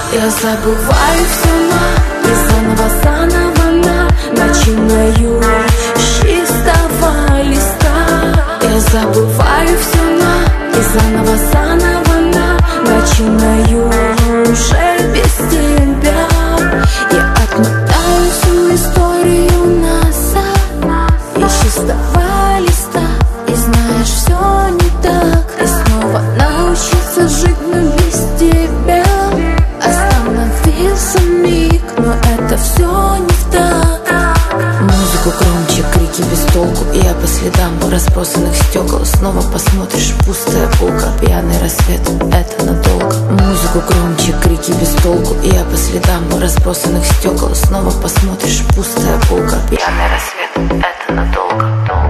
Я забываю все заново начинаю с чистого листа. Я забываю все заново начинаю уже без тебя. Я отмотаю всю историю назад и с чистого листа. И знаешь, все не так. И снова научиться жить, но без тебя. Остановился миг, но это все не так. Музыку громче, крики без толку, и я по следам разбросанных стекол. Снова посмотришь, пустая полка, пьяный рассвет, это надолго. Музыку громче, крики без толку, и я по следам разбросанных стекол. Снова посмотришь, пустая полка, пьяный рассвет, это надолго.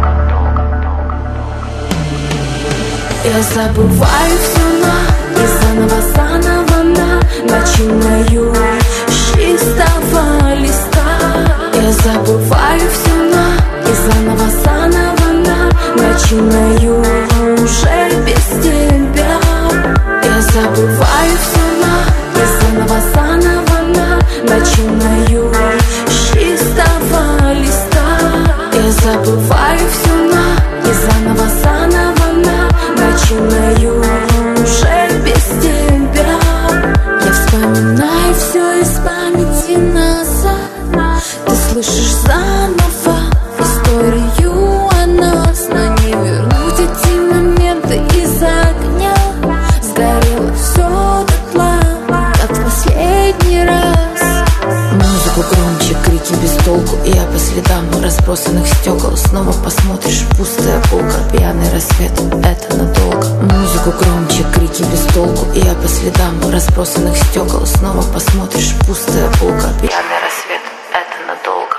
Я забываю все заново начинаю с чистого листа. Я забываю все заново начинаю уже без тебя. Я забываю все заново начинаю с чистого листа. Я забываю все заново начинаю уже без тебя. Я вспоминаю все из памяти назад. Ты слышишь заново историю о нас, но не вернуть эти моменты из огня. Сгорело все дотла, как в последний раз. Музыку громче, крики без толку, и я по следам разбросанных стекол. Снова посмотришь, пустая полка, пьяный рассвет, это надолго. Музыку громче, крики без толку, и я по следам разбросанных стекол. Снова посмотришь, пустая полка, пьяный рассвет, это надолго.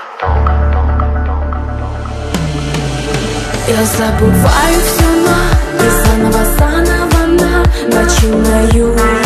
Я забываю все заново начинаю